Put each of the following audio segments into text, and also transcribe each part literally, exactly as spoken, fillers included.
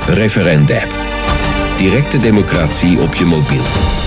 Referendap. Directe democratie op je mobiel.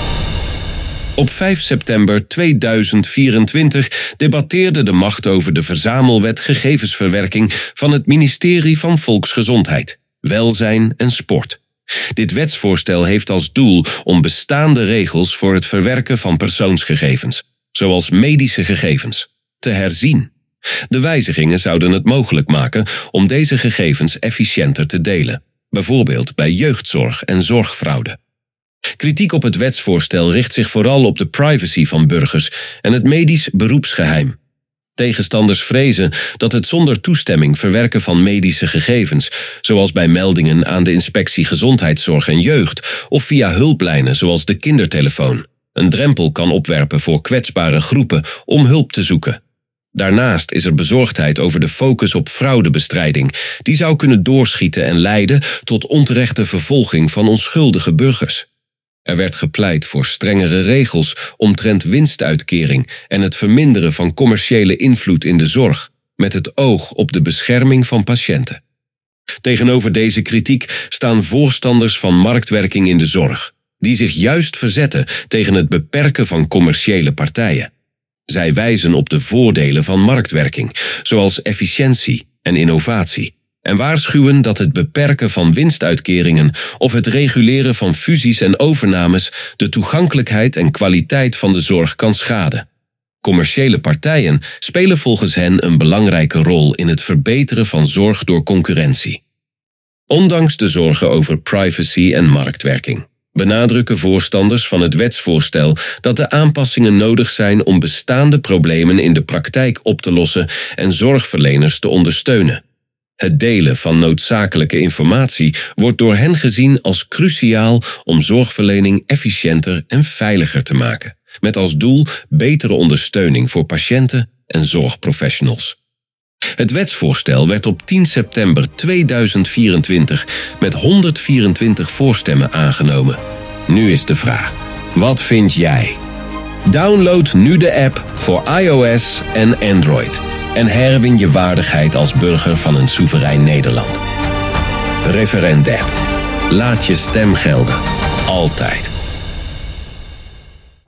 Op vijf september tweeduizend vierentwintig debatteerde de macht over de verzamelwet gegevensverwerking van het ministerie van Volksgezondheid, Welzijn en Sport. Dit wetsvoorstel heeft als doel om bestaande regels voor het verwerken van persoonsgegevens, zoals medische gegevens, te herzien. De wijzigingen zouden het mogelijk maken om deze gegevens efficiënter te delen, bijvoorbeeld bij jeugdzorg en zorgfraude. Kritiek op het wetsvoorstel richt zich vooral op de privacy van burgers en het medisch beroepsgeheim. Tegenstanders vrezen dat het zonder toestemming verwerken van medische gegevens, zoals bij meldingen aan de Inspectie Gezondheidszorg en Jeugd of via hulplijnen zoals de kindertelefoon, een drempel kan opwerpen voor kwetsbare groepen om hulp te zoeken. Daarnaast is er bezorgdheid over de focus op fraudebestrijding, die zou kunnen doorschieten en leiden tot onterechte vervolging van onschuldige burgers. Er werd gepleit voor strengere regels omtrent winstuitkering en het verminderen van commerciële invloed in de zorg, met het oog op de bescherming van patiënten. Tegenover deze kritiek staan voorstanders van marktwerking in de zorg, die zich juist verzetten tegen het beperken van commerciële partijen. Zij wijzen op de voordelen van marktwerking, zoals efficiëntie en innovatie, en waarschuwen dat het beperken van winstuitkeringen of het reguleren van fusies en overnames de toegankelijkheid en kwaliteit van de zorg kan schaden. Commerciële partijen spelen volgens hen een belangrijke rol in het verbeteren van zorg door concurrentie. Ondanks de zorgen over privacy en marktwerking benadrukken voorstanders van het wetsvoorstel dat de aanpassingen nodig zijn om bestaande problemen in de praktijk op te lossen en zorgverleners te ondersteunen. Het delen van noodzakelijke informatie wordt door hen gezien als cruciaal om zorgverlening efficiënter en veiliger te maken, met als doel betere ondersteuning voor patiënten en zorgprofessionals. Het wetsvoorstel werd op tien september tweeduizend vierentwintig met honderdvierentwintig voorstemmen aangenomen. Nu is de vraag: wat vind jij? Download nu de app voor iOS en Android en herwin je waardigheid als burger van een soeverein Nederland. Referendap. Laat je stem gelden. Altijd.